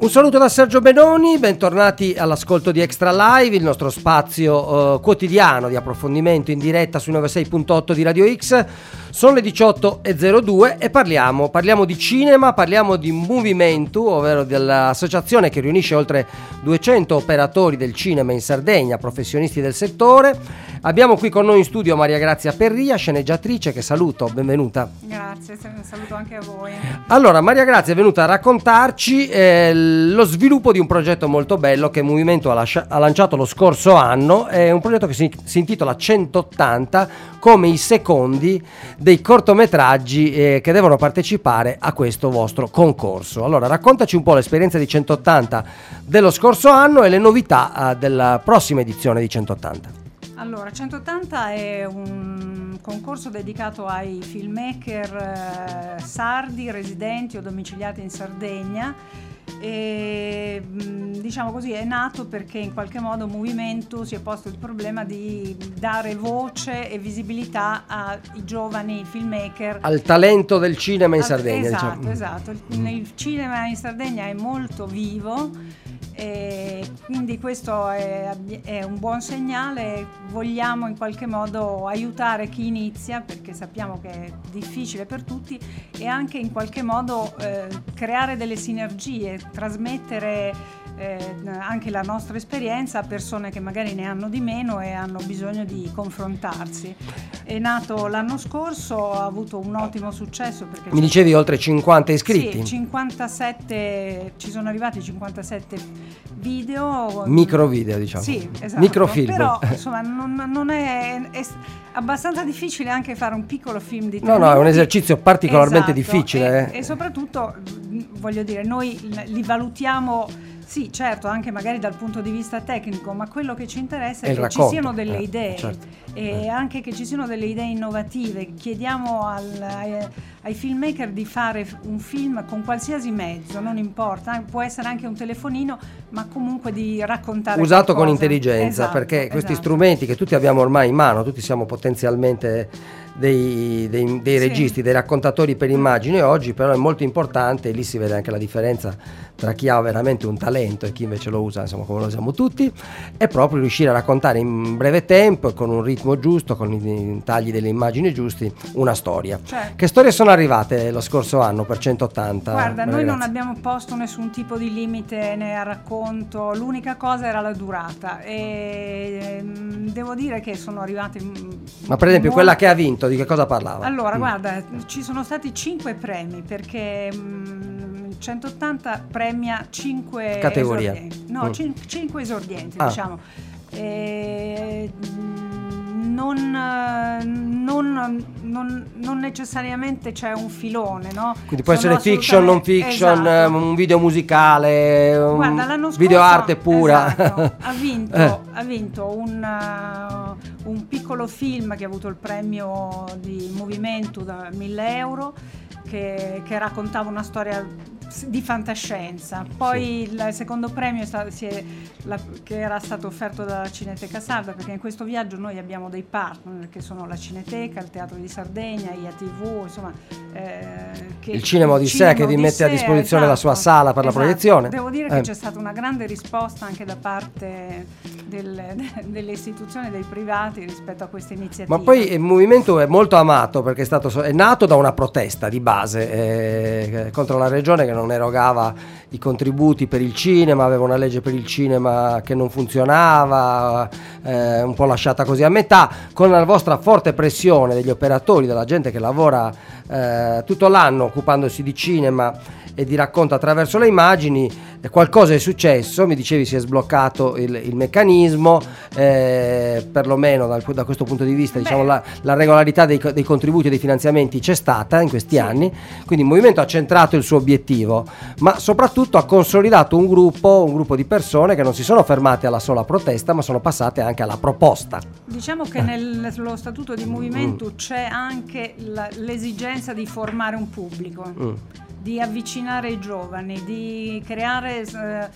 Un saluto da Sergio Benoni, bentornati all'ascolto di Extra Live, il nostro spazio quotidiano di approfondimento in diretta sui 96.8 di Radio X. Sono le 18.02 e parliamo di cinema, parliamo di Movimento, ovvero dell'associazione che riunisce oltre 200 operatori del cinema in Sardegna, professionisti del settore. Abbiamo qui con noi in studio Maria Grazia Perria, sceneggiatrice, che saluto, benvenuta. Grazie, saluto anche a voi. Allora, Maria Grazia è venuta a raccontarci lo sviluppo di un progetto molto bello che il Movimento ha lanciato lo scorso anno. È un progetto che si intitola 180, come i secondi dei cortometraggi che devono partecipare a questo vostro concorso. Allora, raccontaci un po' l'esperienza di 180 dello scorso anno e le novità della prossima edizione di 180. Allora, 180 è un concorso dedicato ai filmmaker sardi residenti o domiciliati in Sardegna e diciamo così è nato perché in qualche modo Movimento si è posto il problema di dare voce e visibilità ai giovani filmmaker, al talento del cinema in Sardegna. Esatto. Il cinema in Sardegna è molto vivo e quindi questo è un buon segnale. Vogliamo in qualche modo aiutare chi inizia, perché sappiamo che è difficile per tutti, e anche in qualche modo creare delle sinergie, trasmettere anche la nostra esperienza a persone che magari ne hanno di meno e hanno bisogno di confrontarsi. È nato l'anno scorso, ha avuto un ottimo successo perché mi dicevi oltre 50 iscritti? Sì, 57, ci sono arrivati 57 video, micro video, diciamo. Sì, esatto. Microfilm. Però insomma non è abbastanza difficile anche fare un piccolo film di 3 No, minuti. è un esercizio particolarmente Esatto. difficile. E soprattutto, voglio dire, noi li valutiamo. Sì, certo, anche magari dal punto di vista tecnico, ma quello che ci interessa è che ci siano delle idee, certo. E anche che ci siano delle idee innovative. Chiediamo ai filmmaker di fare un film con qualsiasi mezzo, non importa, può essere anche un telefonino, ma comunque di raccontare usato qualcosa. Con intelligenza, Esatto, perché questi esatto. strumenti che tutti abbiamo ormai in mano, tutti siamo potenzialmente dei registi, dei raccontatori per immagini oggi, però è molto importante, e lì si vede anche la differenza tra chi ha veramente un talento e chi invece lo usa, insomma, come lo usiamo tutti, è proprio riuscire a raccontare in breve tempo e con un ritmo giusto, con i tagli delle immagini giusti, una storia. Certo. Che storie sono arrivate lo scorso anno per 180? Guarda, noi non abbiamo posto nessun tipo di limite né a racconto, l'unica cosa era la durata e devo dire che sono arrivate. Ma per esempio quella che ha vinto, di che cosa parlava? Allora, guarda, ci sono stati 5 premi perché 180 premia 5 categorie. 5 esordienti, diciamo. Non necessariamente c'è un filone, no? Quindi può essere fiction, non fiction, esatto. Un video musicale, video arte pura. Esatto. Ha vinto un piccolo film che ha avuto il premio di Movimento da 1.000 euro che raccontava una storia di fantascienza. Poi il secondo premio che era stato offerto dalla Cineteca Sarda, perché in questo viaggio noi abbiamo dei partner che sono la Cineteca, il Teatro di Sardegna, IATV, insomma il Cinema Odissea che vi mette a disposizione la sua sala per la proiezione. Devo dire che c'è stata una grande risposta anche da parte delle istituzioni e dei privati rispetto a questa iniziativa. Ma poi il movimento è molto amato perché è nato da una protesta di base contro la regione che non erogava i contributi per il cinema, aveva una legge per il cinema che non funzionava, un po' lasciata così a metà. Con la vostra forte pressione degli operatori, della gente che lavora tutto l'anno occupandosi di cinema e di racconto attraverso le immagini, qualcosa è successo. Mi dicevi si è sbloccato il meccanismo, perlomeno da questo punto di vista. Diciamo la regolarità dei contributi e dei finanziamenti c'è stata in questi anni, quindi il movimento ha centrato il suo obiettivo, ma soprattutto ha consolidato un gruppo di persone che non si sono fermate alla sola protesta, ma sono passate anche alla proposta. Diciamo che nello statuto di movimento c'è anche l'esigenza di formare un pubblico, di avvicinare i giovani, di creare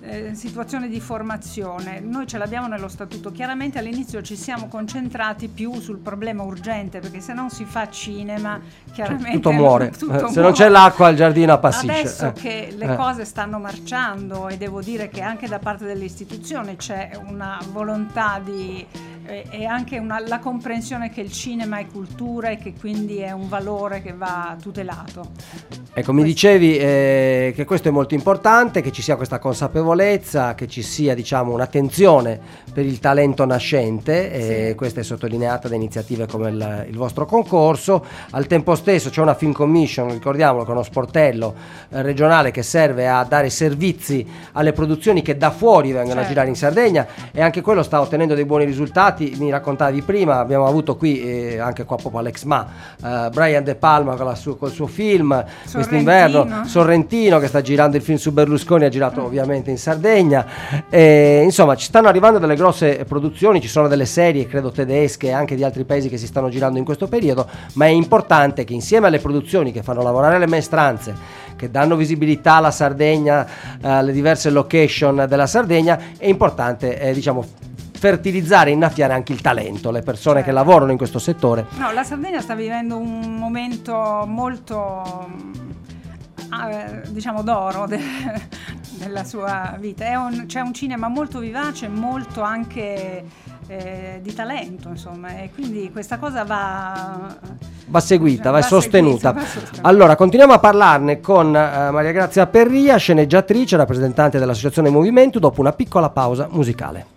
situazione di formazione. Noi ce l'abbiamo nello statuto. Chiaramente all'inizio ci siamo concentrati più sul problema urgente, perché se non si fa cinema chiaramente tutto muore. Tutto se non c'è l'acqua il giardino appassisce. Adesso che le cose stanno marciando, e devo dire che anche da parte delle istituzioni c'è una volontà e anche la comprensione che il cinema è cultura e che quindi è un valore che va tutelato. Ecco, mi dicevi che questo è molto importante, che ci sia questa consapevolezza, che ci sia, diciamo, un'attenzione per il talento nascente, e questa è sottolineata da iniziative come il vostro concorso. Al tempo stesso c'è una Film Commission, ricordiamolo, che è uno sportello regionale che serve a dare servizi alle produzioni che da fuori vengono a girare in Sardegna, e anche quello sta ottenendo dei buoni risultati. Mi raccontavi prima, abbiamo avuto qui anche qua proprio all'Exma Brian De Palma col suo film quest'inverno, Sorrentino, che sta girando il film su Berlusconi, ha girato ovviamente in Sardegna, insomma ci stanno arrivando delle grosse produzioni, ci sono delle serie credo tedesche e anche di altri paesi che si stanno girando in questo periodo, ma è importante che insieme alle produzioni che fanno lavorare le maestranze, che danno visibilità alla Sardegna, alle diverse location della Sardegna, è importante diciamo fertilizzare e innaffiare anche il talento, le persone che lavorano in questo settore. No, la Sardegna sta vivendo un momento molto diciamo d'oro della sua vita. C'è un cinema molto vivace, molto anche di talento, insomma, e quindi questa cosa va seguita, va sostenuta. Allora, continuiamo a parlarne con Maria Grazia Perria, sceneggiatrice, rappresentante dell'Associazione Movimento, dopo una piccola pausa musicale.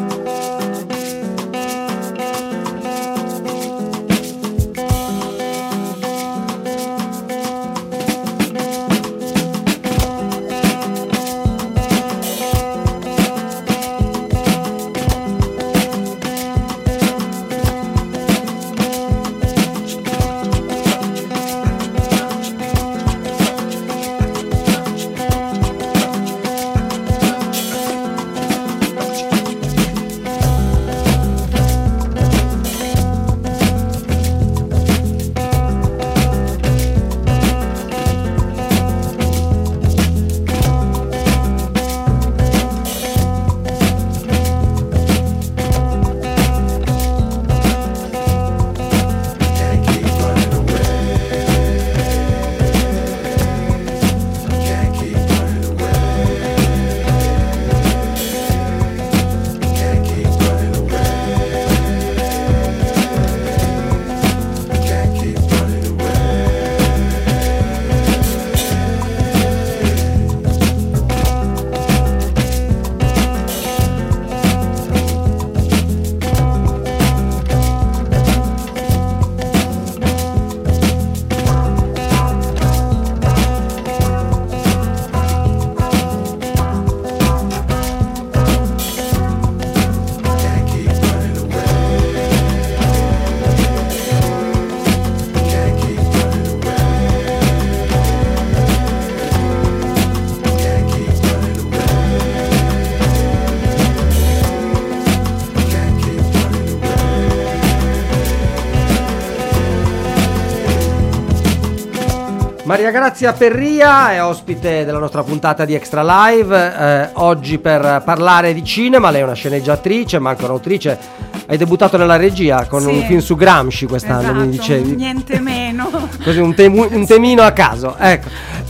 Maria Grazia Perria è ospite della nostra puntata di Extra Live, oggi per parlare di cinema. Lei è una sceneggiatrice ma anche un'autrice. Hai debuttato nella regia con un film su Gramsci quest'anno, esatto, mi dicevi. Niente meno. Così un temino a caso, ecco.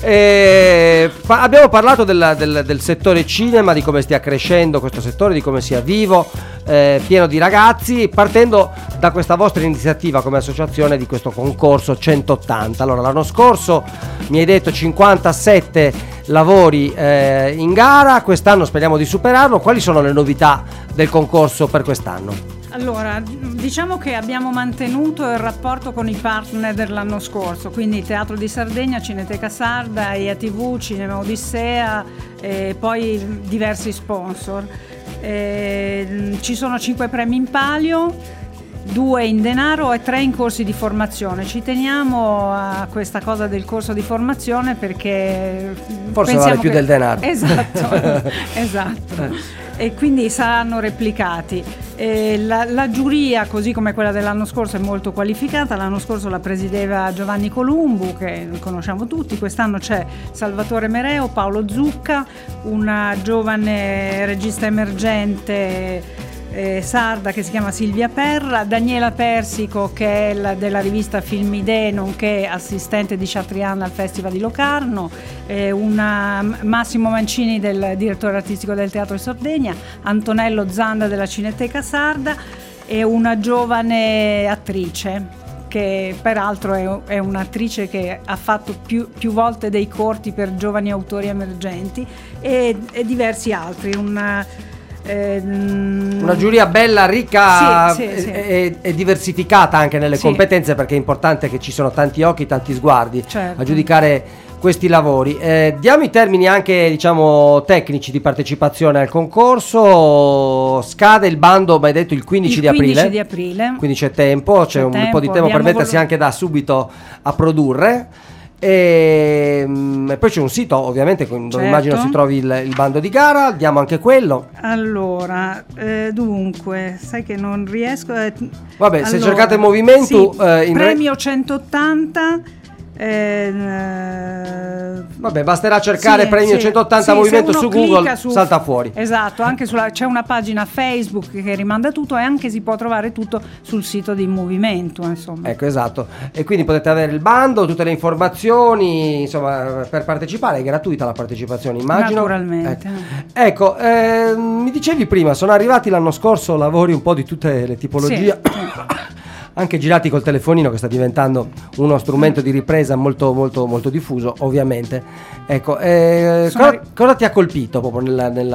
Abbiamo parlato del settore cinema, di come stia crescendo questo settore, di come sia vivo, pieno di ragazzi, partendo da questa vostra iniziativa come associazione di questo concorso 180. Allora, l'anno scorso mi hai detto 57 lavori in gara, quest'anno speriamo di superarlo. Quali sono le novità del concorso per quest'anno? Allora, diciamo che abbiamo mantenuto il rapporto con i partner dell'anno scorso, quindi Teatro di Sardegna, Cineteca Sarda, EATV, Cinema Odissea e poi diversi sponsor. Ci sono 5 premi in palio, 2 in denaro e 3 in corsi di formazione. Ci teniamo a questa cosa del corso di formazione perché forse vale più del denaro. Esatto, esatto. e quindi saranno replicati. La giuria, così come quella dell'anno scorso, è molto qualificata. L'anno scorso la presideva Giovanni Columbu, che conosciamo tutti. Quest'anno c'è Salvatore Mereo, Paolo Zucca, una giovane regista emergente sarda che si chiama Silvia Perra, Daniela Persico, che è della rivista Filmidee, nonché assistente di Chatrian al Festival di Locarno, Massimo Mancini, del direttore artistico del Teatro di Sardegna, Antonello Zanda della Cineteca Sarda, e una giovane attrice che peraltro è un'attrice che ha fatto più volte dei corti per giovani autori emergenti, e diversi altri. Una giuria bella, ricca, sì. E diversificata anche nelle competenze, perché è importante che ci sono tanti occhi, tanti sguardi a giudicare questi lavori. Diamo i termini anche, diciamo, tecnici di partecipazione al concorso. Scade il bando, ma hai detto il 15 di aprile, quindi c'è tempo, c'è un po' di tempo per mettersi anche da subito a produrre. E poi c'è un sito, ovviamente, dove immagino si trovi il bando di gara. Diamo anche quello. Allora, dunque, sai che non riesco. Vabbè, se cercate Movimento, premio 180. Vabbè, basterà cercare premio 180 Movimento su Google, salta fuori. Esatto, anche c'è una pagina Facebook che rimanda tutto, e anche si può trovare tutto sul sito di Movimento, insomma. Ecco, esatto. E quindi potete avere il bando, tutte le informazioni, insomma, per partecipare. È gratuita la partecipazione, immagino. Naturalmente. Ecco, mi dicevi prima, sono arrivati l'anno scorso lavori un po' di tutte le tipologie. Anche girati col telefonino, che sta diventando uno strumento di ripresa molto molto molto diffuso, ovviamente. Ecco, cosa ti ha colpito proprio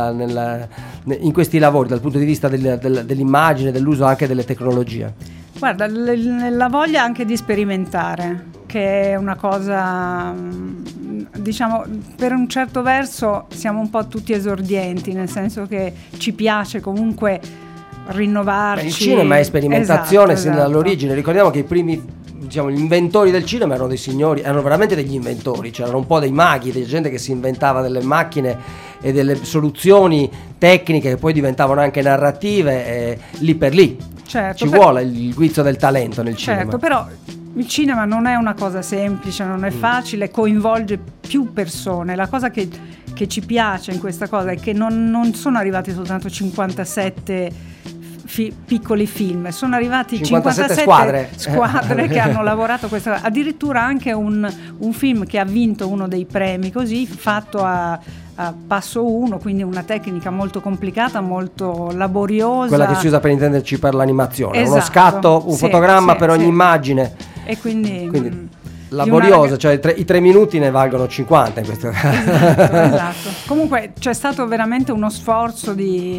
in questi lavori dal punto di vista dell'immagine, dell'uso anche delle tecnologie? Guarda, la voglia anche di sperimentare, che è una cosa, diciamo, per un certo verso siamo un po' tutti esordienti, nel senso che ci piace comunque rinnovarci. Il cinema è sperimentazione, esatto. Dall'origine. Ricordiamo che i primi, diciamo, gli inventori del cinema erano dei signori, erano veramente degli inventori, c'erano un po' dei maghi, della gente che si inventava delle macchine e delle soluzioni tecniche che poi diventavano anche narrative, lì per lì. Certo, vuole il guizzo del talento nel cinema. Certo, però il cinema non è una cosa semplice, non è facile, coinvolge più persone. La cosa che ci piace in questa cosa è che non sono arrivati soltanto 57 piccoli film, sono arrivati 57 squadre che hanno lavorato questa, addirittura anche un film che ha vinto uno dei premi, così, fatto a passo 1, quindi una tecnica molto complicata, molto laboriosa, quella che si usa per intenderci per l'animazione. Esatto, uno scatto, un fotogramma per ogni immagine, e quindi laborioso, cioè i 3 minuti ne valgono 50 in questo caso. Esatto. Comunque c'è stato veramente uno sforzo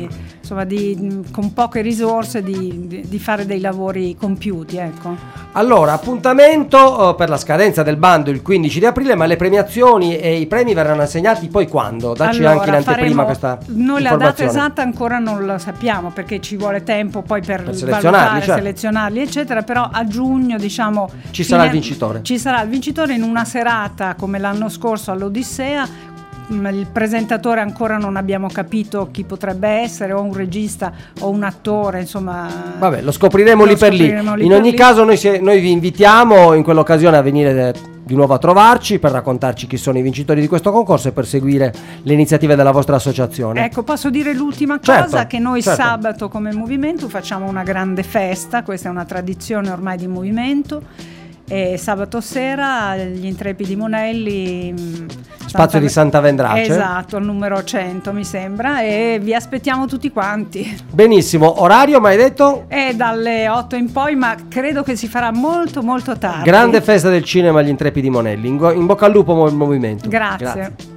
con poche risorse di fare dei lavori compiuti, ecco. Allora, appuntamento per la scadenza del bando il 15 di aprile, ma le premiazioni e i premi verranno assegnati poi quando? Dacci anche in anteprima questa noi informazione. La data esatta ancora non la sappiamo, perché ci vuole tempo poi per valutare, selezionarli, eccetera, però a giugno, diciamo, ci sarà il vincitore. Ci sarà il vincitore in una serata come l'anno scorso all'Odissea. Il presentatore ancora non abbiamo capito chi potrebbe essere, o un regista o un attore, insomma. Vabbè, lo scopriremo lì per lì. In ogni caso noi vi invitiamo in quell'occasione a venire di nuovo a trovarci per raccontarci chi sono i vincitori di questo concorso e per seguire le iniziative della vostra associazione. Ecco, posso dire l'ultima cosa, che noi sabato come Movimento facciamo una grande festa, questa è una tradizione ormai di Movimento. E sabato sera gli Intrepidi Monelli, spazio di Santa Vendrace, esatto, al numero 100 mi sembra, e vi aspettiamo tutti quanti. Benissimo, orario mi hai detto? È dalle 8 in poi, ma credo che si farà molto molto tardi. Grande festa del cinema agli Intrepidi Monelli, in bocca al lupo Movimento. Grazie.